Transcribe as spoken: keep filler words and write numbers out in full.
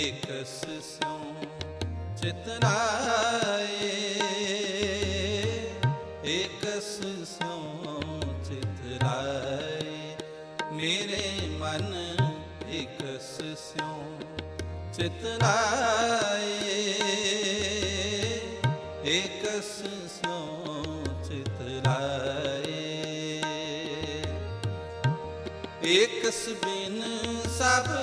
एकस स्यों चित लाए, एकस स्यों चित लाए। मेरे मन एकस स्यों चित लाए, एकस स्यों चित लाए। एकस बिन सब